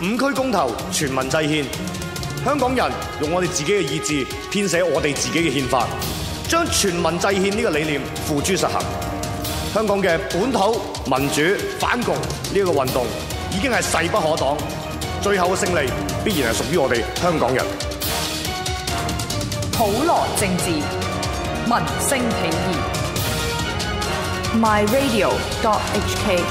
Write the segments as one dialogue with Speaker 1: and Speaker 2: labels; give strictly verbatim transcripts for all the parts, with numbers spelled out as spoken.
Speaker 1: 五區公投，全民制憲，香港人用我哋自己嘅意志編寫我哋自己嘅憲法，將全民制憲呢個理念付諸實行。香港嘅本土民主反共呢個運動已經係勢不可擋，最後嘅勝利必然係屬於我哋香港人。
Speaker 2: 普羅政治，民聲起義。My Radio dot H K。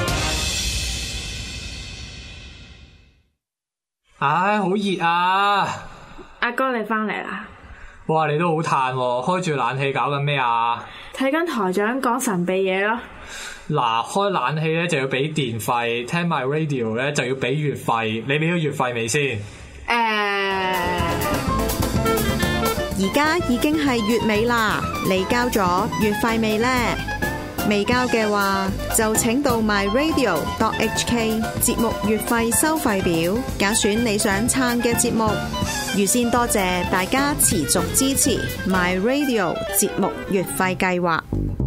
Speaker 3: 唉，好熱啊！
Speaker 4: 阿哥你翻嚟啦！
Speaker 3: 哇，你都好嘆喎，開住冷氣搞緊咩啊？
Speaker 4: 睇緊台長講神秘嘢咯。
Speaker 3: 嗱，開冷氣咧就要俾電費，聽 My Radio 咧就要俾月費。你俾咗月費未先？誒、
Speaker 4: 呃，
Speaker 5: 而家已經係月尾啦，你交咗月費未呢？未交嘅話，就請到 My Radio dot H K 節目月費收費表，揀選你想撐嘅節目。預先多謝大家持續支持 My Radio 節目月費計劃。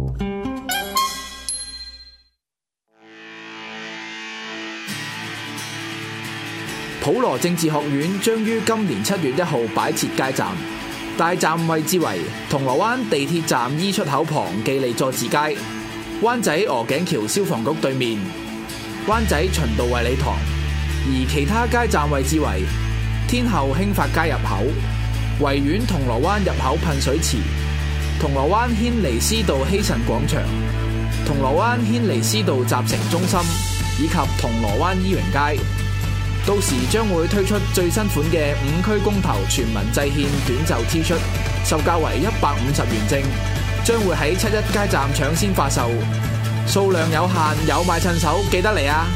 Speaker 6: 普羅政治學院將於今年七月一號擺設街站，大站位置為銅鑼灣地鐵站 E 出口旁記利佐治街、灣仔鵝頸橋消防局對面、灣仔循道衛理堂，而其他街站位置為天后興發街入口、維園銅鑼灣入口噴水池、銅鑼灣軒尼詩道希慎廣場、銅鑼灣軒尼詩道集成中心以及銅鑼灣伊榮街。到時將會推出最新款嘅五區公投全民制憲短袖 T 恤，售價為一百五十元正，將會喺七一街站搶先發售，數量有限，有買趁手，記得嚟啊！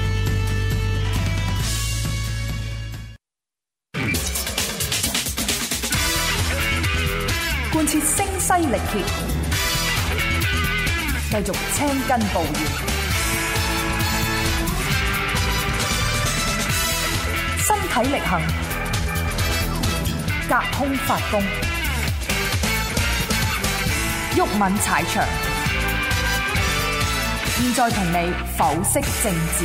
Speaker 2: 貫徹聲嘶力竭，繼續青筋暴現，身體力行，隔空發功，毓民踩場。現在同你剖析政治。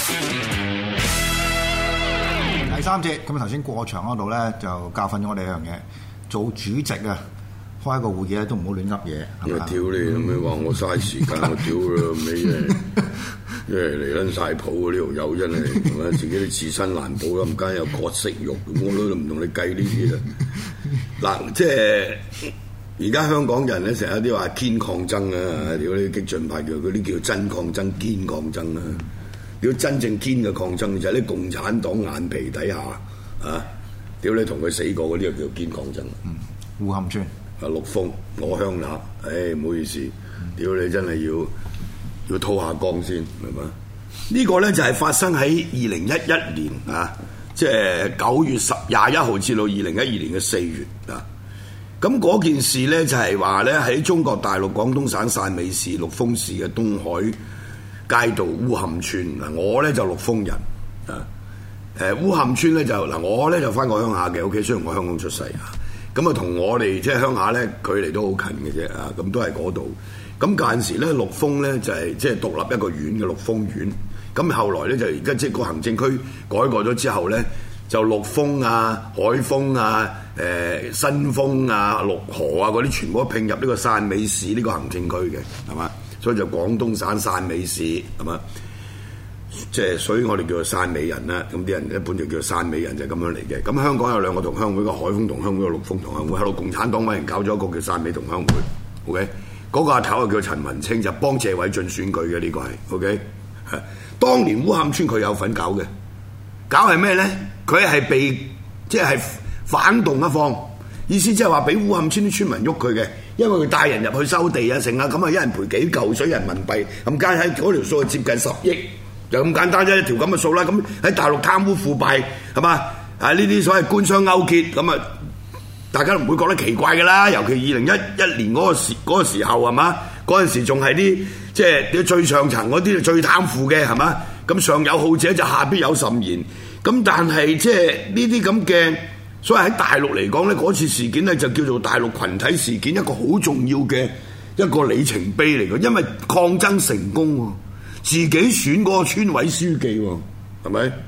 Speaker 7: 第三節咁啊，頭先過場嗰度咧就教訓咗我哋一樣嘢，做主席啊，開一個會議咧都唔好亂噏嘢。
Speaker 8: 我屌你咁樣話我嘥時間，我屌啦尾嘢。因為嚟撚晒譜呢條友真係，係咪自己啲自身難保啦？唔間有割息肉，我都唔同你計呢啲啦。嗱，即係而家香港人咧，成日啲話堅抗爭啊，屌你激進派叫嗰啲叫真抗爭、堅抗爭啊。如果真正堅嘅抗爭就係啲共產黨眼皮底下啊，屌你同佢死過嗰啲就叫堅抗爭。
Speaker 7: 嗯，烏坎村
Speaker 8: 啊，陸豐我鄉下，唉唔好意思，屌你真係要。要吐下光先，明嘛？呢、這個咧就係發生喺二零一一年啊，即係九月十廿一號至到二零一二年嘅四月啊。咁嗰件事咧就係話咧喺中國大陸廣東省汕尾市陸豐市嘅東海街道烏坎村嗱，我咧就陸豐人啊。誒烏坎村咧就嗱，我咧就翻過鄉下嘅，OK，雖然我香港出世啊，咁啊同我哋即係鄉下咧距離都好近嘅啫啊，咁都係嗰度。咁嗰陣時咧，陸豐咧就係即係獨立一個縣嘅陸豐縣。咁後來咧就而家即係個行政區改過咗之後咧，就陸豐啊、海豐啊、誒、呃、新豐啊、陸河啊嗰啲全部都併入呢個汕尾市呢個行政區嘅，係嘛？所以就廣東省汕尾市係嘛？即係所以我哋叫做汕尾人啦。咁啲人一般就叫做汕尾人就係咁樣嚟嘅。咁香港有兩個同鄉會，個海豐同鄉會，個陸豐同鄉會，喺度共產黨揾人搞咗一個叫汕尾同鄉會 ，OK。嗰個阿頭啊叫陳文清，就幫謝偉俊選舉嘅呢、這個係 ，OK。當年烏坎村佢有份搞嘅，搞係咩咧？佢係被即係反動一方，意思即係話俾烏坎村啲村民喐佢嘅，因為佢帶人入去收地啊，成啊咁啊，一人賠幾嚿水人民幣，咁加喺嗰條數接近十億，就咁簡單啫，一條咁嘅數啦。咁喺大陸貪污腐敗係嘛？啊呢啲所謂官商勾結咁啊。大家都唔會覺得奇怪嘅啦，尤其二零一一年嗰個時嗰個時候係嘛？嗰陣時仲係啲即係啲最上層嗰啲最貪腐嘅係嘛？咁上有好者就下必有甚言。咁但係即係呢啲咁嘅，所以喺大陸嚟講咧，嗰次事件咧就叫做大陸群體事件，一個好重要嘅一個里程碑嚟嘅，因為抗爭成功喎，自己選嗰個村委書記喎，係咪？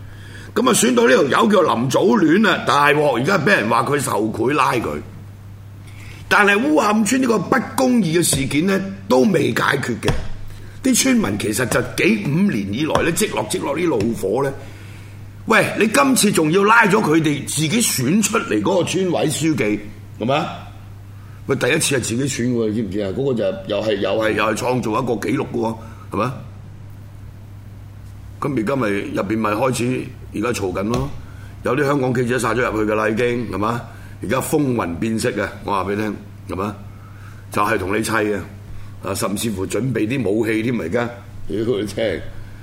Speaker 8: 咁啊選到呢條友叫林祖戀啊，大鑊！而家俾人話佢受賄拉佢，但係烏坎村呢個不公義嘅事件咧都未解決嘅。啲村民其實就幾五年以來咧積落積落啲怒火咧。喂，你今次仲要拉咗佢哋自己選出嚟嗰個村委書記，係咪？喂，第一次係自己選喎，知唔知啊？嗰、那個就又係又係又係創造一個紀錄嘅喎，係咪？咁而家咪入邊咪開始而家嘈緊咯，有啲香港記者殺咗入去㗎啦，已經係嘛？而家風雲變色啊！我話俾你聽，係嘛？就係、是、同你砌啊！啊，甚至乎準備啲武器添，而家屌你聽，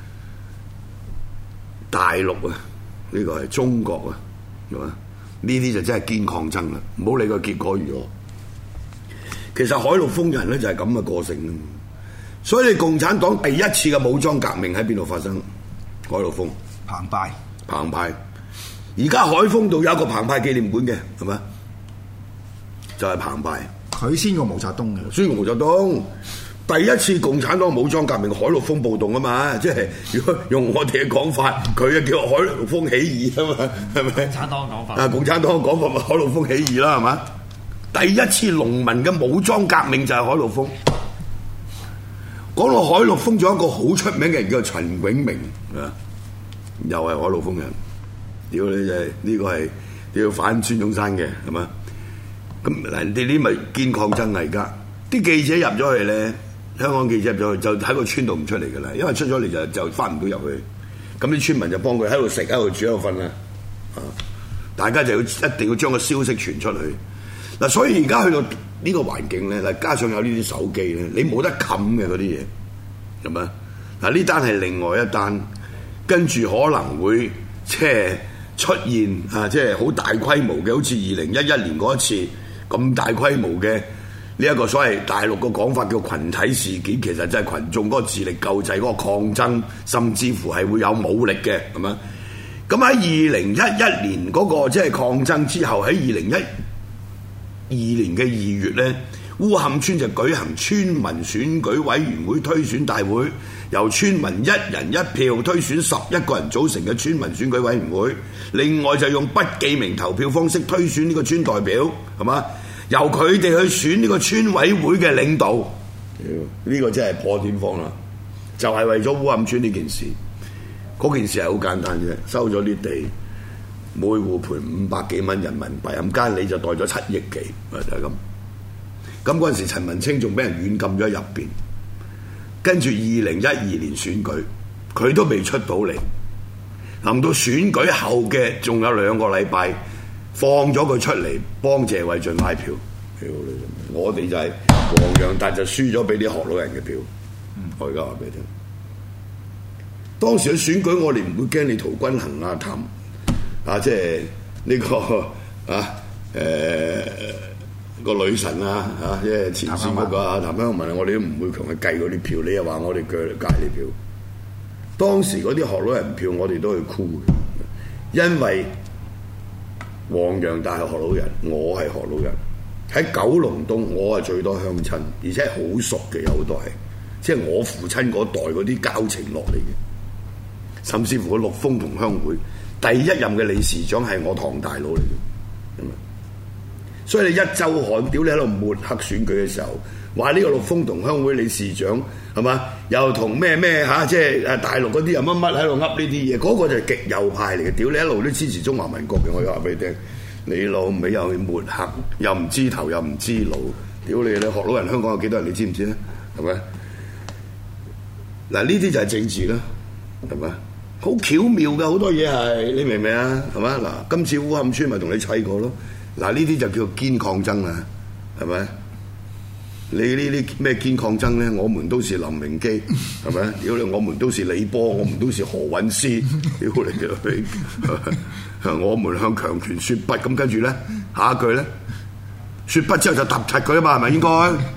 Speaker 8: 大陸啊！呢個係中國啊，係嘛？呢啲就真係堅抗爭啦，唔好理個結果如何。其實海陸豐人咧就係咁嘅個性，所以你共產黨第一次嘅武裝革命喺邊度發生？海陸豐
Speaker 7: 澎湃，
Speaker 8: 澎湃。而家海豐度有一個澎湃紀念館嘅，係咪？就係、是、澎湃。
Speaker 7: 佢先過毛澤東嘅，
Speaker 8: 先過毛澤東。第一次共產黨武裝革命海陸豐暴動啊嘛，即係如果用我哋嘅講法，佢啊叫海陸豐起義啊嘛，係咪？共產黨講法啊，共產黨嘅講法咪海陸豐起義啦，係嘛？第一次農民嘅武裝革命就係海陸豐。講到海陸豐，仲有一個好出名嘅人叫陳永明啊，又係海陸豐人。屌你就係呢個係要反孫中山嘅，係嘛？咁嗱，你啲咪堅抗爭嚟㗎？啲記者入咗去咧。香港記者入咗去就喺個村度唔出嚟㗎啦，因為出咗嚟就就翻唔到入去。咁啲村民就幫佢喺度食、喺度住、喺度瞓啦。啊，大家就要一定要將個消息傳出去。嗱，所以而家去到呢個環境咧，嗱，加上有呢啲手機咧，你冇得冚嘅嗰啲嘢，係咪？嗱，呢單係另外一單，跟住可能會即係出現啊，即係好大規模嘅，好似二零一一年嗰一次咁大規模嘅。呢一個所謂大陸個講法叫群體事件，其實就係群眾嗰個自力救濟嗰個抗爭，甚至乎係會有武力嘅，係咪？咁喺二零一一年嗰個即係抗爭之後，喺二零一二年嘅二月咧，烏坎村就舉行村民選舉委員會推選大會，由村民一人一票推選十一個人組成嘅村民選舉委員會，另外就用不記名投票方式推選呢個村代表，係嘛？由佢哋去選呢個村委會嘅領導，呢、這個真係破天荒啦！就係、是、為咗烏坎村呢件事，嗰件事係好簡單啫，收咗啲地，每戶賠五百幾蚊人民幣，咁間你就袋咗七億幾，就係、是、咁。咁嗰陣時，陳文清仲俾人軟禁咗喺入邊，跟住二零一二年選舉，佢都未出到嚟，臨到選舉後嘅仲有兩個禮拜。放咗佢出嚟幫謝偉俊拉票，我哋就係黃洋達就輸咗俾啲學老人嘅票。嗯、我而家話俾你聽，當時嘅選舉我哋唔會驚你陶君行啊、譚啊，即係呢、這個啊誒、呃、個女神啊嚇，即係前線嗰個啊譚香文，我哋都唔會同佢計嗰啲票。你又話我哋鋸嚟戒啲票，當時嗰啲學老人票我哋都去箍嘅，因為黃洋達係學老人，我係學老人。喺九龍東，我係最多鄉親，而且係好熟嘅，有好多係，即係我父親嗰代嗰啲交情落嚟嘅。甚至乎個陸豐同鄉會第一任嘅理事長係我堂大佬嚟嘅。所以你一週刊屌你喺度抹黑選舉嘅時候，話呢個陸豐同鄉會理事長係嘛，又同咩咩嚇，即係誒大陸嗰啲又乜乜喺度噏呢啲嘢，嗰、那個就係極右派嚟嘅。屌你一路都支持中華民國嘅，我要話俾你聽，你老味又去抹黑，又唔知頭又唔知腦，屌你！你學老人香港有幾多人？你知唔知咧？係咪？嗱呢啲就係政治啦，係咪？好巧妙嘅好多嘢係，你明唔明啊？係咪？嗱，今次烏坎村咪同你砌過咯。嗱呢啲就叫堅抗爭啦，係咪？你呢啲咩堅抗爭咧？我們都是林榮基，係咪？屌你！我們都是李波，我們都是何韻詩，屌你！我們向強權說不，咁跟住咧，下一句咧，說不之後就揼柒佢啊嘛，係咪應該？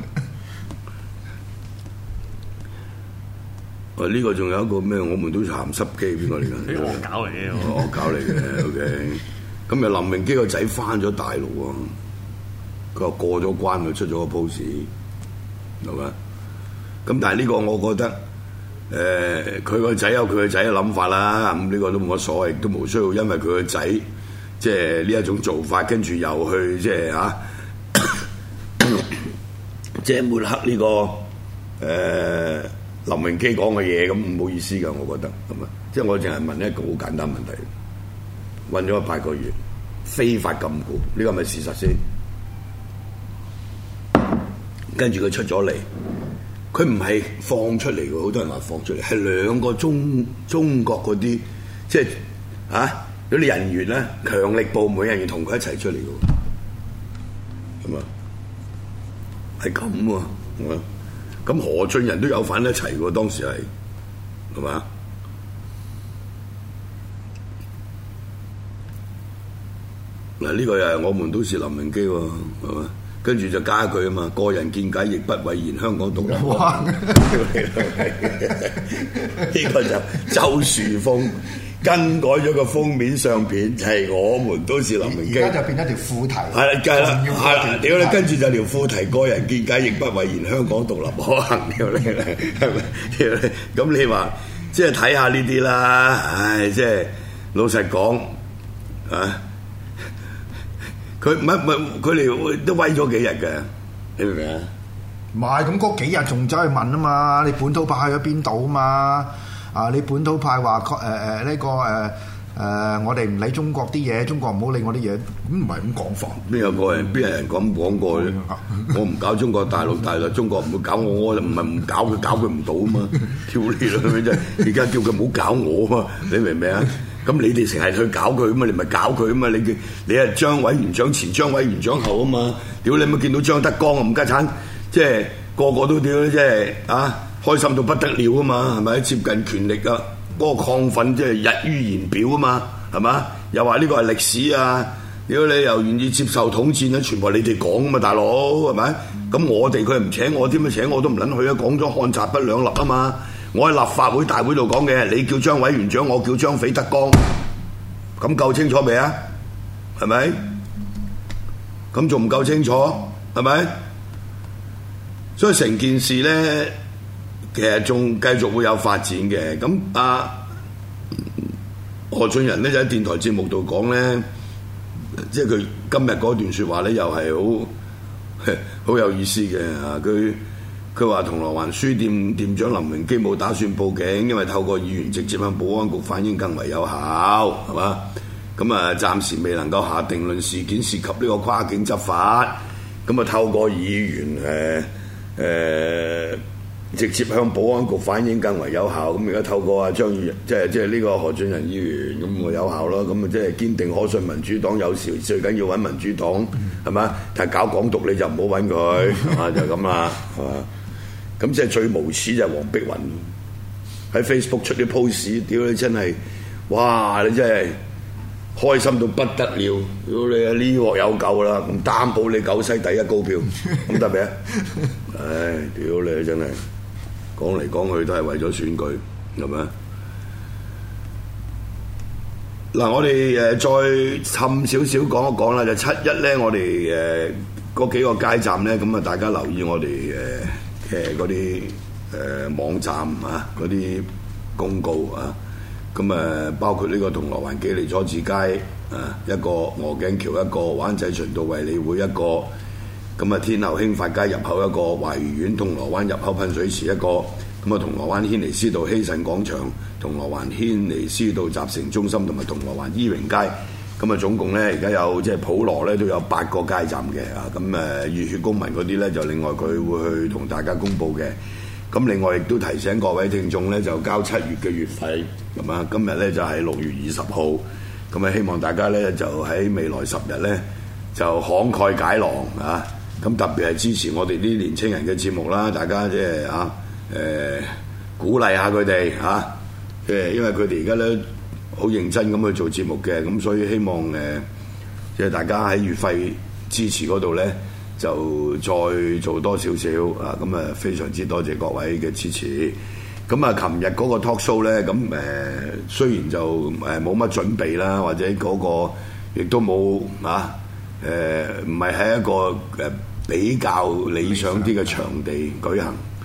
Speaker 8: 啊！呢、這個仲有一個咩？我們都是鹹濕機，邊個嚟㗎？啲惡搞嚟嘅，惡搞嚟嘅。O K。咁啊，林榮基個仔翻咗大陸喎，佢話過咗關，佢出咗個 post，係咪？咁但係呢個我覺得誒佢個仔有佢個仔嘅諗法啦，咁呢個都冇乜所謂，都冇需要因為佢個仔即係呢一種做法，跟住又去即係嚇，即係抹黑呢個誒林榮基講嘅嘢，咁唔好意思㗎，我覺得咁啊，即係我淨係問一個好簡單問題，韞咗八個月，非法禁錮，呢個係咪事實先？跟住佢出咗嚟。佢唔係放出嚟嘅，好多人話放出嚟，係兩個中中國嗰啲即係啊嗰啲人員咧，強力部門人員同佢一齊出嚟嘅，係嘛？係咁喎，係嘛？咁何俊仁都有份一齊喎，當時係係嘛？嗱，呢個又係我們都是林榮基喎，係嘛？跟住就加佢啊嘛，個人見解亦不諱言香港獨立。哇！呢個就周樹峰更改咗個封面相片，就係、是、我們都是林榮基。
Speaker 7: 而家就變咗條副題。
Speaker 8: 係啦，梗係啦，係啦，屌你！跟住就條副題，個人見解亦不諱言香港獨立可行。屌你係咪？屌你！咁你話即係睇下呢啲啦，唉，即係老實講啊。佢唔係唔係，佢哋都威咗幾日嘅，你明唔明啊？
Speaker 7: 唔係咁嗰幾日仲走去問啊嘛，你本土派去咗邊度啊嘛？啊，你本土派話誒誒呢個誒誒、呃呃，我哋唔理中國啲嘢，中國唔好理我啲嘢，咁唔係咁講法。邊有個人邊有人咁講過咧？我唔搞中國大陸，大陸中國唔會搞我，我就唔係唔搞佢，搞佢唔到啊嘛！跳你啦，真係而家叫佢唔好搞我啊嘛！你明唔明啊？咁你哋成日去搞佢啊嘛，你咪搞佢啊嘛！你你係張委員長前，張委員長後啊嘛！屌你咪見到張德江啊，冚家鏟，即係個個都屌，即係啊開心到不得了啊嘛，係咪？接近權力啊，嗰、那個亢奮即係溢於言表啊嘛，係嘛？又話呢個係歷史啊！屌你又願意接受統戰啊，全部你哋講啊嘛，大佬係咪？咁我哋佢唔請我添啊，請我都唔撚去啊！講咗漢賊不兩立啊嘛！我喺立法會大會度講嘅，你叫張委員長，我叫張匪德江，咁夠清楚未啊？係咪？咁仲唔夠清楚？係咪？所以成件事咧，其實仲繼續會有發展嘅。咁啊，何俊仁咧就喺電台節目度講咧，即係佢今日嗰段説話咧，又係好好有意思嘅啊！佢。佢話銅鑼灣書店店長林榮基冇打算報警，因為透過議員直接向保安局反映更為有效，係嘛？咁啊，暫時未能夠下定論事件涉及呢個跨境執法。咁啊，透過議員誒誒、呃呃、直接向保安局反映更為有效。咁而家透過阿張宇人，即係即係呢個何俊仁議員，咁咪有效咯。咁啊，即係堅定可信民主黨有時最緊要揾民主黨，係嘛？但係搞港獨你就唔好揾佢，係嘛？就咁啦，係嘛？咁即係最無恥就係黃碧雲喺 Facebook 出啲 post， 屌你真係，哇！你真係開心到不得了，屌你啊呢鑊有救啦，唔擔保你九西第一高票，咁得未啊？唉，屌你真係講嚟講去都係為咗選舉，係咪啊？嗱，我哋誒再氹少少講一講啦，就七一咧，我哋誒嗰幾個街站咧，咁啊大家留意我哋誒。誒嗰啲誒網站啊，嗰啲公告啊，咁誒包括呢個銅鑼灣記利佐治街啊，一個鵝頸橋一個，灣仔循道衛理會一個，咁啊天后興發街入口一個，華愉苑銅鑼灣入口噴水池一個，咁啊銅鑼灣軒尼詩道希慎廣場、銅鑼灣軒尼詩道集成中心同埋銅鑼灣伊榮街。咁啊，總共咧，而家有即係普羅咧都有八個街站嘅啊。咁誒，熱血公民嗰啲咧就另外佢會去同大家公佈嘅。咁另外亦都提醒各位聽眾咧，就交七月嘅月費。咁啊，今日咧就係六月二十號。咁啊，希望大家咧就喺未來十日咧就慷慨解囊啊！咁特別係支持我哋啲年青人嘅節目啦，大家即係啊誒鼓勵下佢哋嚇。誒，因為佢哋而家咧好認真咁去做節目嘅，咁所以希望誒，即係大家喺月費支持嗰度咧，就再做多少少啊！咁啊，非常之多謝各位嘅支持。咁啊，琴日嗰個 talk show 咧，咁誒雖然就誒冇乜準備啦，或者嗰個亦都冇啊誒，唔係喺一個誒比較理想啲嘅場地舉行。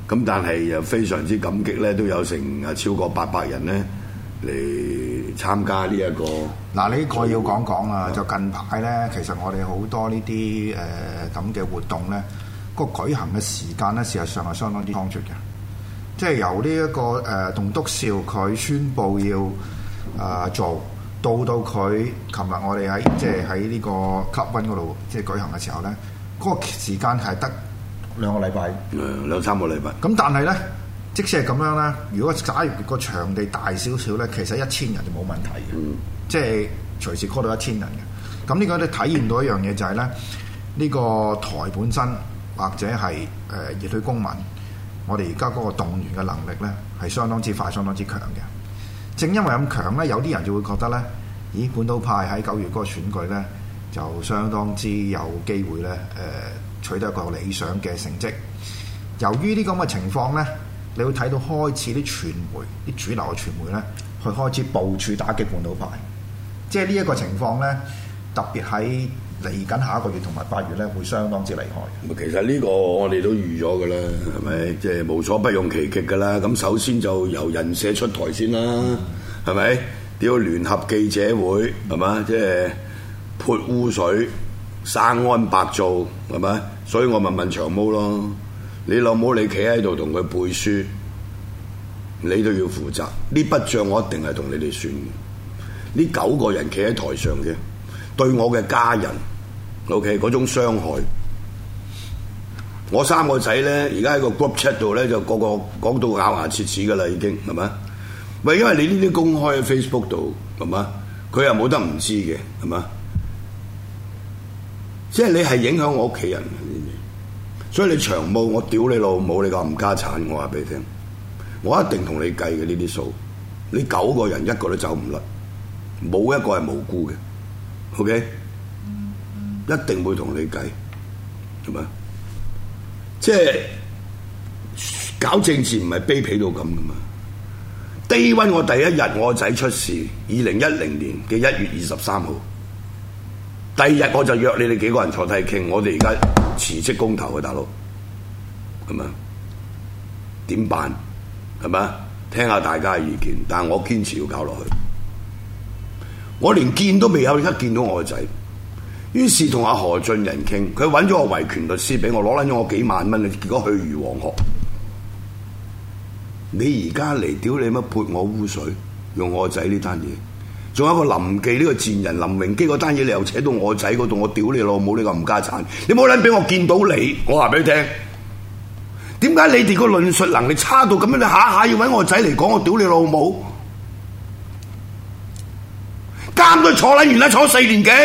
Speaker 8: 咁但係又非常之感激咧，都有成啊超過八百人咧嚟參加呢、這、一個。
Speaker 7: 嗱，呢個要講講啊，就近排咧，其實我哋好多呢啲誒咁嘅活動咧，個舉行嘅時間咧，事實上係相當之倉促嘅。即係由呢、這、一個誒、呃、棟篤笑佢宣佈要誒、呃、做，到到佢琴日我哋喺即係喺呢個 Club One 嗰度即係舉行嘅時候咧，嗰、那個時間係得兩個禮拜，
Speaker 8: 誒兩三個禮拜。
Speaker 7: 咁但係咧，即使係咁樣咧，如果假如個場地大少少咧，其實一千人就冇問題嘅，嗯、即係隨時 call 到一千人嘅。咁呢個都體現到一樣嘢就係咧，呢、這個台本身或者係誒熱血公民。我哋而家嗰個動員嘅能力咧，係相當之快、相當之強嘅。正因為咁強咧，有啲人就會覺得咧，咦，本土派喺九月嗰個選舉咧，就相當之有機會咧，誒、呃、取得一個理想嘅成績。由於呢咁嘅情況咧，你會睇到開始啲傳媒、啲主流嘅傳媒咧，去開始部署打擊本土派。即係呢一個情況咧，特別喺嚟緊下一個月同埋八月咧，會相當之厲害。
Speaker 8: 其實呢個我哋都預咗㗎啦，係咪？即係無所不用其極㗎啦。咁首先就由人社出台先啦，係咪？屌聯合記者會係嘛？即係潑污水、生安白造係咪？所以我咪問長毛咯，你老母你企喺度同佢背書，你都要負責。呢筆帳我一定係同你哋算嘅。呢九個人企喺台上嘅。對我嘅家人 ，OK 嗰種傷害，我三個仔咧，而家喺個 group chat 度咧，就個個講到咬牙切齒噶啦，已經係咪？喂，因為你呢啲公開喺 Facebook 度係嘛，佢又冇得唔知嘅係嘛，即係你係影響我屋企人，所以你長毛我屌你老母，你個冚家產，我話俾你聽，我一定同你計嘅呢啲數，你九個人一個都走唔甩，冇一個係無辜嘅。OK， 一定會同你計，係咪？即係搞政治唔係卑鄙到咁噶嘛。Day one我第一日我個仔出事，二零一零年嘅一月二十三號，第二日我就約你哋幾個人坐低傾，我哋而家辭職公投嘅大佬，係咪？點辦？係咪？聽下大家嘅意見，但係我堅持要搞落去。我連見都未有，一見到我個仔，於是同阿何俊仁傾，佢揾咗個維權律師俾我，攞撚咗我幾萬蚊，結果去如黃鶴。你而家嚟屌你乜潑我污水，用我個仔呢單嘢，仲有一個林記呢個賤人林榮基嗰單嘢，你又扯到我個仔嗰度，我屌你老母呢個冚家產，你冇撚俾我見到你，我話俾你聽，點解你哋個論述能力差到咁樣？你下下要揾我個仔嚟講，我屌你老母！監都坐撚完啦，坐四年幾？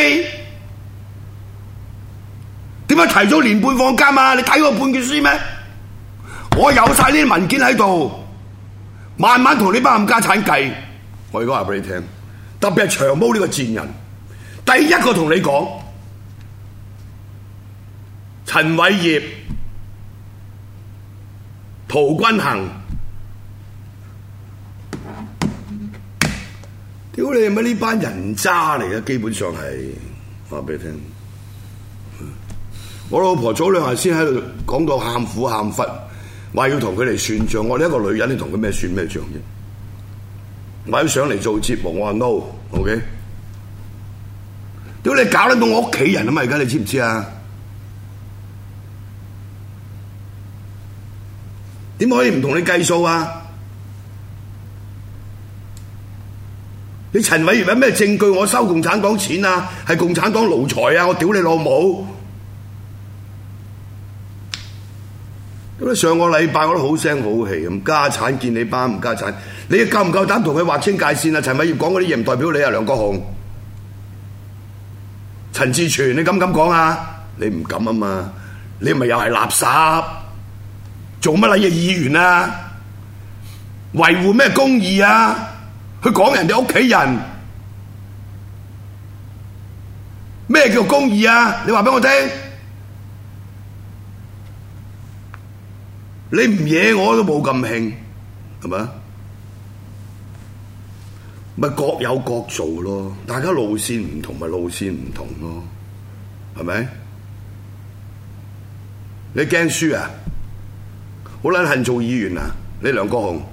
Speaker 8: 點解提早年半放監啊？你睇過判決書咩？我有晒呢啲文件喺度，慢慢同你班冚家產計。我而家話俾你聽，特別係長毛呢個賤人，第一個同你講，陳偉業、陶君行。屌你乜呢班人渣嚟嘅，基本上係話俾你聽。我老婆早兩日先喺度講到喊苦喊忽，話要同佢哋算賬。我哋一個女人，你同佢咩算咩賬啫？話要上嚟做節目，我話 no，OK？ 屌你搞得到我屋企人啊嘛！而家你知唔知啊？點可以唔同你計數啊？你陳偉業有咩證據？我收共產黨錢啊，係共產黨奴才啊！我屌你老母！咁上個禮拜我都好聲好氣咁，家產見你班唔家產，你夠唔夠膽同佢劃清界線啊？陳偉業講嗰啲嘢唔代表你啊，梁國雄、陳志全，你敢唔敢講啊？你唔敢啊嘛！你咪又係垃圾，做乜撚嘢議員啊？維護咩公義啊？去講人哋屋企人咩叫公義啊？你話俾我聽，你唔惹我都冇咁興，係咪？咪各有各做咯，大家路線唔同咪路線唔同咯，係咪？你驚輸啊？ 好撚恨做議員啊！你梁國雄，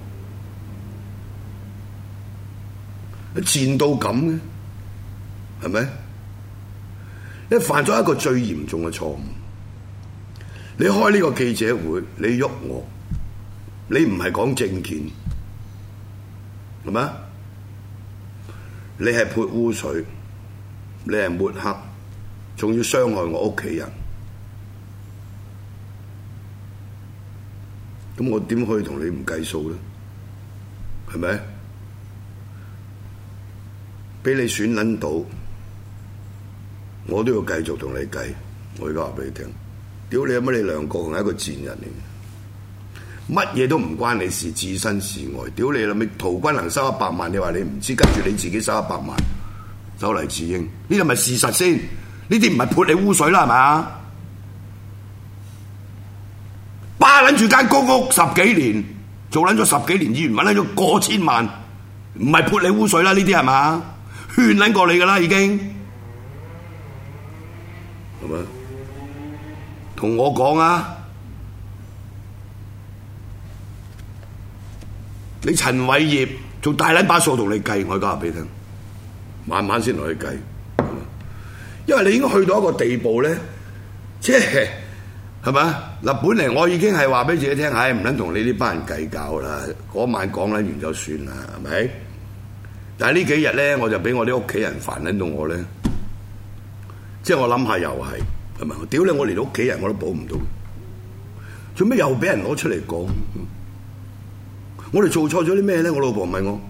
Speaker 8: 你賤到咁嘅，係咪？你犯咗一個最嚴重嘅錯誤。你開呢個記者會，你喐我，你唔係講政見，係咪？你係潑污水，你係抹黑，仲要傷害我屋企人。咁我點可以同你唔計數咧？係咪？俾你選撚到，我都要繼續同你計。我而家話俾你聽，屌你有乜？你梁國雄係一個賤人嚟嘅，乜嘢都唔關你事，置身事外。屌你啦！咪陶君行收一百萬，你話你唔知，跟住你自己收一百萬，走黎智英，呢啲咪事實先？呢啲唔係潑你污水啦，係嘛？霸撚住間公屋十幾年，做撚咗十幾年議員，揾撚咗過千萬，唔係潑你污水啦？呢啲係嘛？勸撚過你噶啦，已經係咪？同我講啊！你陳偉業做大撚把數同你計，我而家話俾你聽，慢慢先同你計，因為你已經去到一個地步咧，即係。係咪？嗱，本嚟我已經係話俾自己聽，唉，唔撚同你呢班人計較啦。嗰晚講撚完就算啦，係咪？但係呢幾日咧，我就俾我啲屋企人煩撚到我咧，即係我諗下又係，係咪？屌你！我連屋企人我都保唔到，做咩又俾人攞出嚟講？我哋做錯咗啲咩咧？我老婆問我，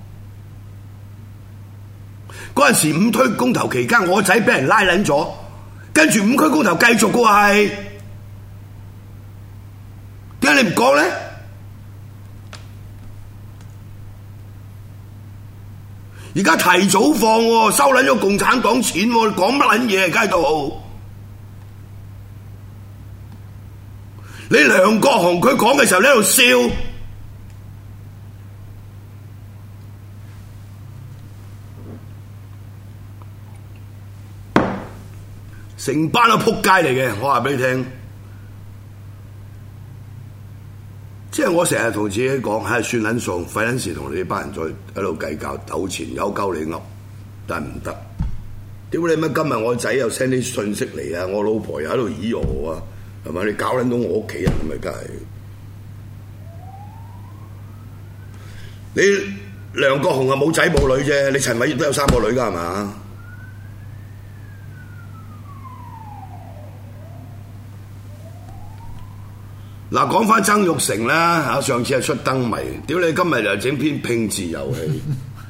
Speaker 8: 嗰陣時五區公投期間，我仔俾人拉撚咗，跟住五區公投繼續嘅係。點解你唔講咧？而家提早放喎，收撚咗共產黨錢喎，講乜撚嘢啊？街道，你梁國雄佢講嘅時候，你喺度笑，成班都撲街嚟嘅，我話俾你聽。即係我成日同自己講，係算撚數，費撚事同你呢班人再喺度計較糾纏，有鳩你噏，但係唔得。屌你乜？今日我仔又 send 啲信息嚟啊，我老婆又喺度議我啊，係咪？你搞撚到我屋企人咁咪梗係？你梁國雄啊冇仔冇女啫，你陳偉業都有三個女㗎係嘛？嗱，講翻曾鈺成啦嚇，上次係出燈謎，屌你今日就整篇拼字遊戲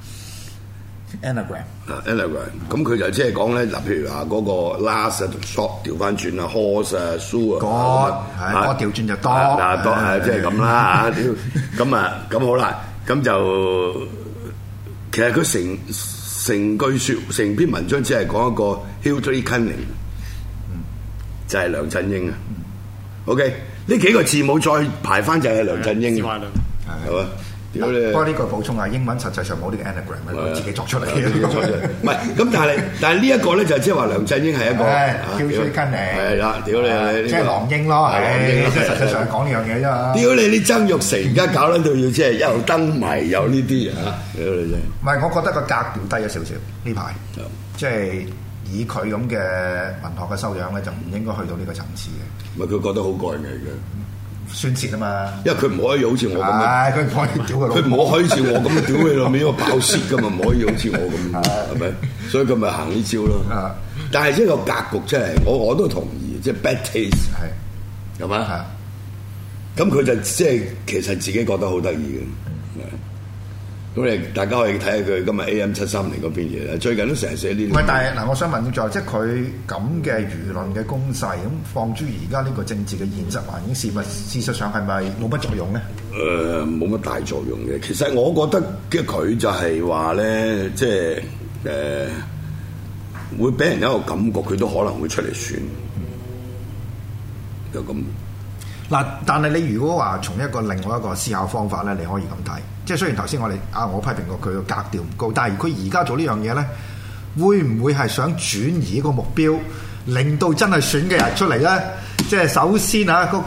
Speaker 7: Anagram
Speaker 8: 啊 Anagram，咁佢就即係講咧，嗱，譬如話嗰個 last 同 short 調翻轉啊 horse 啊 shoe 啊，
Speaker 7: 多係多調轉就多，
Speaker 8: 嗱多係即係咁啦嚇，屌咁啊咁好啦，咁就其實佢成成句説成篇文章只係講一個 Hillary Cunning，就係梁振英啊 ，OK。呢幾個字母再排翻就係梁振英，係嘛？屌你！
Speaker 7: 不過呢個補充啊，英文實際上冇呢個 anagram 佢自己作出嚟嘅。
Speaker 8: 唔係咁，但係但係呢一個咧就即係話梁振英係一個
Speaker 7: 挑水根嚟，
Speaker 8: 係啦，屌你！
Speaker 7: 即係狼英咯，係即係實際上講呢樣嘢啫嘛。
Speaker 8: 屌你！你曾鈺成而家搞撚到要即係又燈謎又呢啲啊！屌你真係！
Speaker 7: 唔係，我覺得個格調低咗少少呢排，即係。以佢咁嘅文學嘅修養咧，就唔應該去到呢個層次嘅。
Speaker 8: 唔係佢覺得好過癮嘅，
Speaker 7: 宣泄啊嘛。
Speaker 8: 因為佢唔可以好似我咁樣，
Speaker 7: 佢唔可以屌佢。
Speaker 8: 佢唔可以好似我咁屌佢老味，因為爆泄噶嘛，唔可以好似我咁，係咪？所以佢咪行呢招咯。但係即係個格局真係，我我都同意，即係 bad taste 係，係嘛？咁佢就即係其實自己覺得好得意嘅。咁你大家可以睇下佢今日 A M 七三零嗰邊嘢啦，最近都成日寫呢啲。唔係，但係嗱，我想問就係，即係佢咁嘅輿論嘅攻勢，咁放諸而家呢個政治嘅現實環境，事物事實上係咪冇乜作用咧？誒、呃，冇乜大作用嘅。其實我覺得嘅佢就係話咧，即係誒、呃、會俾人一個感覺，佢都可能會出嚟選，嗯、就咁。嗱，但係你如果話從一個另外一個思考方法咧，你可以咁睇，即係雖然頭先我哋啊，我批評過佢個格調唔高，但係佢而家做呢樣嘢咧，會唔會係想轉移一個目標，令到真係選嘅人出嚟咧？即係首先啊，嗰個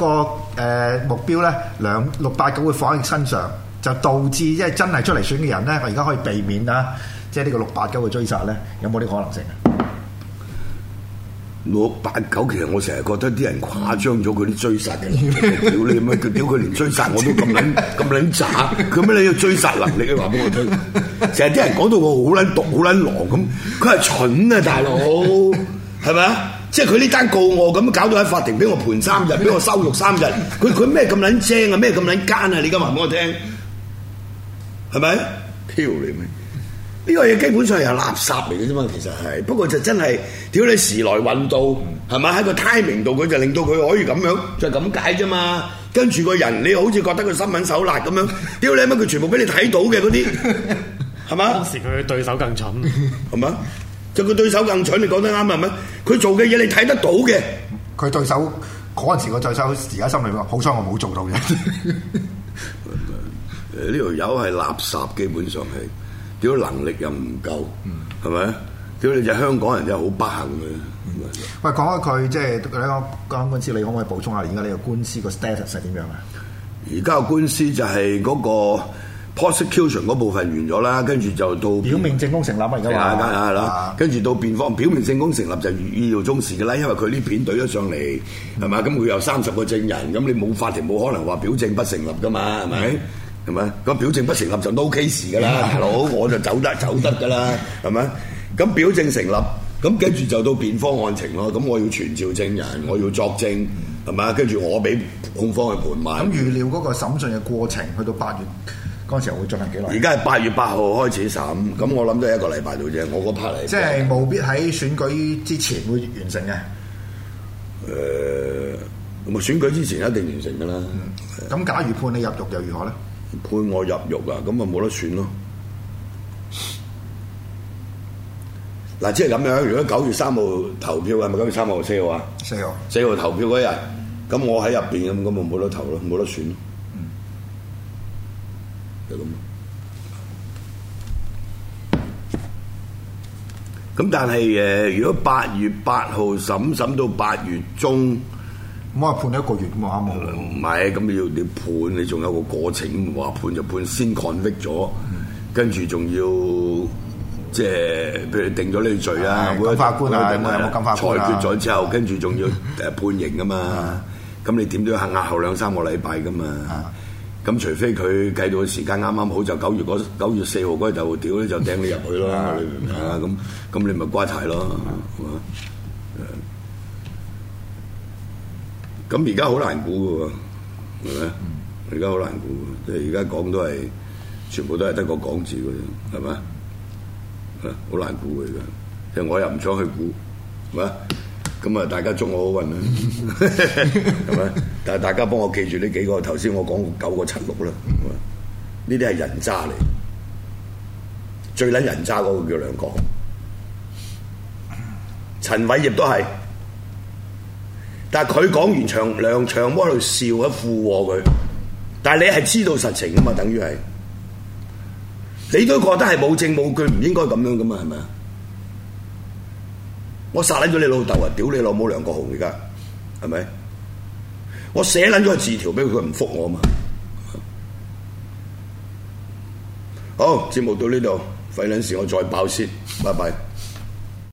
Speaker 7: 誒目標咧，兩六八九會放喺身上，就導致即係真係出嚟選嘅人咧，我而家可以避免啦，即係呢個六八九嘅追殺咧，有冇啲可能性啊？
Speaker 8: 六八九其實我成日覺得啲人誇張咗佢啲追殺嘅能力，屌你乜佢屌佢連追殺我都咁撚咁撚渣，佢乜你要追殺能力啊？話俾我聽，成日啲人講到我好撚毒好撚狼咁，佢係蠢啊大佬，係咪啊？即係佢呢單告我咁搞到喺法庭俾我盤三日，俾我收錄三日，佢佢咩咁撚精啊？咩咁撚奸啊？你而家話俾我聽，係咪？挑你咩？呢個嘢基本上係垃圾嚟嘅啫嘛，其實係，不過就真係屌你時來運到，係咪喺個 timing 度佢就令到佢可以咁樣，就係咁解啫嘛。跟住個人你好似覺得佢新聞手辣咁樣，屌你乜佢全部俾你睇到嘅嗰啲，係嘛？
Speaker 9: 當時佢嘅對手更蠢，
Speaker 8: 係嘛？就佢對手更蠢，你講得啱係咪？佢做嘅嘢你睇得到嘅，
Speaker 7: 佢對手嗰陣時個對手而家心裏邊，好彩我冇做到嘅。
Speaker 8: 誒呢條友係垃圾，基本上係。屌能力又唔夠，係咪？屌你隻香港人真係好不幸嘅。
Speaker 7: 喂，講開佢即係你講講官司，你可唔可以補充下而家呢個官司個 status 係點樣啊？
Speaker 8: 而家個官司就係嗰個 prosecution 嗰部分完咗啦，跟住就到
Speaker 7: 表面證供成立啊！而家話
Speaker 8: 係啦，跟住到辯方表面證供成立就意料中事嘅啦，因為佢呢片對咗上嚟係嘛，咁佢有三十個證人，咁你冇法庭冇可能話表證不成立噶嘛，係咪？係咪？咁表證不成立就 no case 㗎啦，大佬我就走得走得㗎啦，係咪？咁表證成立，咁跟住就到辯方案情咯。咁我要傳召證人，我要作證，係咪？跟住我俾控方去盤問。咁
Speaker 7: 預料嗰個審訊嘅過程，去到八月嗰陣時候會進行幾耐？
Speaker 8: 而家係八月八號開始審，咁我諗都係一個禮拜到啫。我嗰 part 嚟，
Speaker 7: 即係務必喺選舉之前會完成嘅。
Speaker 8: 誒，咁啊選舉之前一定完成㗎啦。
Speaker 7: 咁、嗯、假如判你入獄又如何咧？
Speaker 8: 判我入獄啊，咁咪冇得選咯。嗱，即係咁樣。如果九月三號投票，係咪九月三號四號啊？
Speaker 7: 四號。四
Speaker 8: 號投票嗰日，咁我喺入邊咁，咁咪冇得投咯，冇得選咯。
Speaker 7: 嗯。
Speaker 8: 就咁。咁但係誒，如果八月八號審審到八月中。
Speaker 7: 咁啊判咗一個月咁啊啱冇。
Speaker 8: 唔係，咁你要你判，你仲有個過程，話判就判先 convict 咗，嗯、跟住仲要即係譬如定咗呢個罪啊，
Speaker 7: 金法官啊，有冇金法官啊？
Speaker 8: 裁決咗之後，跟住仲要誒判刑噶嘛，咁你點都要押後兩三個禮拜噶嘛。咁除非佢計到個時間啱啱好，就九月嗰九月四號嗰日就屌咧，就掟你入去咯，你明唔明啊？咁咁你咪瓜柴咯，係嘛？咁而家好難估嘅喎，係咪？而家好難估，即係而家講都係全部都係得個講字嘅啫，係咪？啊，好難估嘅而家，即係我又唔想去估，係咪？咁啊，大家祝我好運啦，係咪？但係大家幫我記住呢幾個頭先我講九個七六啦，呢啲係人渣嚟，最撚人渣嗰個叫梁國雄，陳偉業都係。但係佢講完長梁長波喺度笑一附和佢，但係你係知道實情噶嘛？等於係你都覺得係冇證冇據，唔應該咁樣噶嘛？係咪啊？我殺撚咗你老豆啊！屌你老母梁國雄而家係咪？我寫撚咗個字條俾佢，佢唔覆我啊嘛！好，節目到呢度，費撚事我再爆先，拜拜。